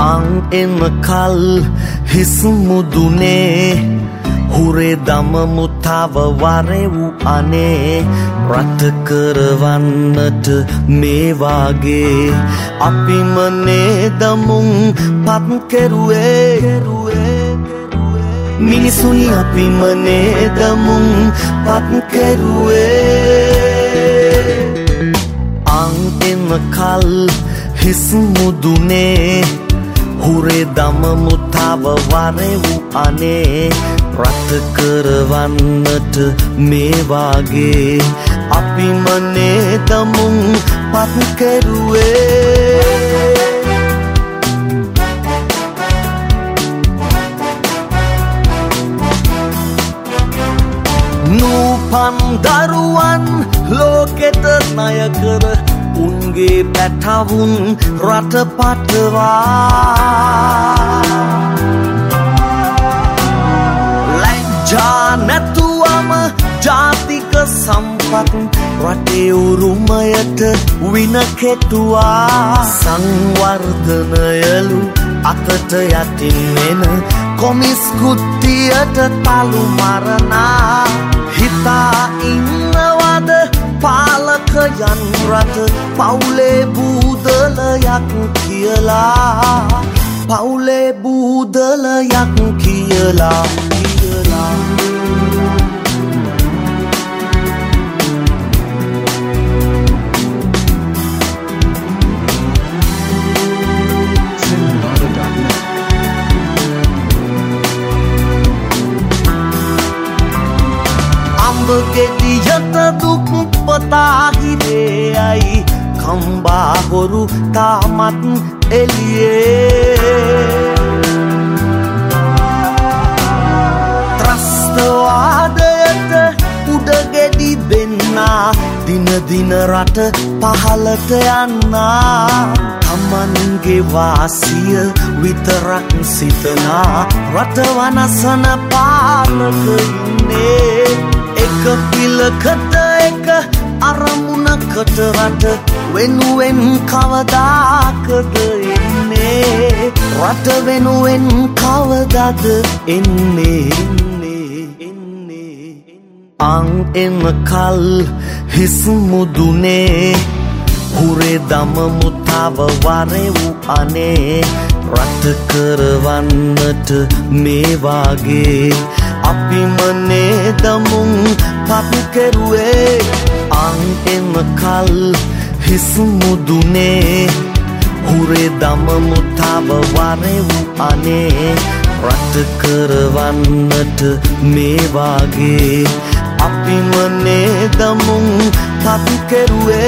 අං එම කල් හිස් මුදුනේ හුරේ දම මුතාව වරේ වූ අනේ රට කරවන්නට මේ වාගේ අපිම නේදමුන් පත් කෙරුවේ මිනිසුනි අපිම නේදමුන් පත් කෙරුවේ අං එම කල් හිස් මුදුනේ හුරේ දම මුතාව වරේ වූ අනේ රට කරවන්නට මේ වාගේ අපිම නේදමුන් පත් කෙරුවේ නූපන් දරුවන් ලෝකෙට ණය කර උන්ගේ පැටවුන් රට පටවා ලැජ්ජා නැතුවම ජාතික සම්පත් රටේ උරුමයට වින කෙටුවා සංවර්ධනයලු අතට යටින් එන කොමිස් කුට්ටියට තලු මරනා හිතා ඉන්නවද පාලකයන් රට පවුලේ බූදලයක් කියලා පවුලේ බූදලයක් කියලා ගෙඩියට දුක් පතාහිරේ අයි කම්බා හොරු තාමත් එළියේ ත්‍රස්තවාදයට උඩගෙඩි දෙන්නා දින දින රට පහළට යන්නා තමන්ගේ වාසිය විතරක් සිතනා රට වනසන පාලකයින්නේ එක පිලකට එක අරමුණකට රට වෙනුවෙන් කවදාකද එන්නේ රට වෙනුවෙන් කවදාද එන්නේ අං එම කල් හිස් මුදුනේ හුරේ දම මුතාව වරේ වූ අනේ රට කරවන්නට මේ වාගේ අපිම නේදමුන් පත් කෙරුවේ අං එම කල් හිස් මුදුනේ හුරේ දම මුතාව වරේ වූ අනේ රට කරවන්නට මේ වාගේ අපිම නේදමුන් පත් කෙරුවේ